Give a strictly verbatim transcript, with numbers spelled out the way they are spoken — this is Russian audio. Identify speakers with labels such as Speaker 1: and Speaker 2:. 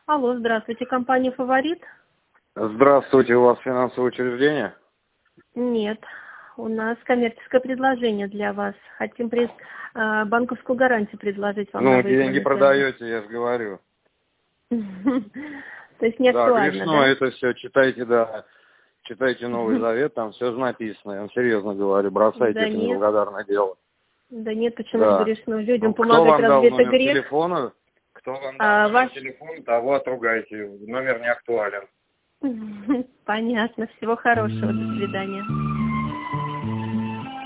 Speaker 1: Алло, здравствуйте, компания «Фаворит».
Speaker 2: Здравствуйте, у вас финансовое учреждение?
Speaker 1: Нет, у нас коммерческое предложение для вас. Хотим пред... а, банковскую гарантию предложить вам.
Speaker 2: Ну,
Speaker 1: на
Speaker 2: деньги
Speaker 1: выигранный
Speaker 2: продаете, я же говорю.
Speaker 1: То есть не
Speaker 2: Да,
Speaker 1: актуально,
Speaker 2: грешно
Speaker 1: да?
Speaker 2: это все. Читайте, да. Читайте Новый Завет, там все же написано. Я вам серьезно говорю, бросайте
Speaker 1: Да
Speaker 2: это
Speaker 1: нет,
Speaker 2: неблагодарное дело.
Speaker 1: да нет, почему же
Speaker 2: Да.
Speaker 1: грешно? Людям
Speaker 2: Ну, кто
Speaker 1: помогать,
Speaker 2: вам дал
Speaker 1: разве это
Speaker 2: номер
Speaker 1: грех?
Speaker 2: телефона? Кто вам дал
Speaker 1: А,
Speaker 2: номер
Speaker 1: ваш...
Speaker 2: телефона, того отругайте. Номер не актуален.
Speaker 1: Понятно, всего хорошего, до свидания.